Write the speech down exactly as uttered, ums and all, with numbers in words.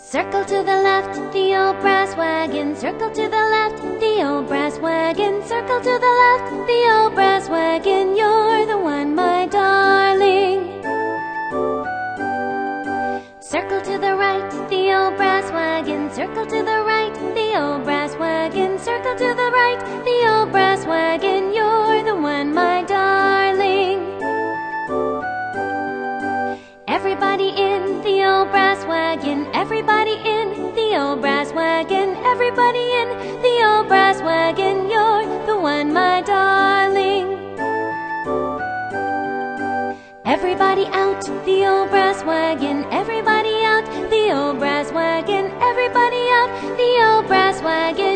Circle to the left, the old brass wagon. Circle to the left, the old brass wagon. Circle to the left, the old brass wagon. You're the one, my darling. Circle to the right, the old brass wagon. Circle to the right, the old brass wagon. Circle to the right, the old brass wagon. You're the one, my darling. Everybody in the old brass wagon. Everybody in the old brass wagon. Everybody in the old brass wagon. You're the one, my darling. Everybody out the old brass wagon. Everybody out the old brass wagon. Everybody out the old brass wagon.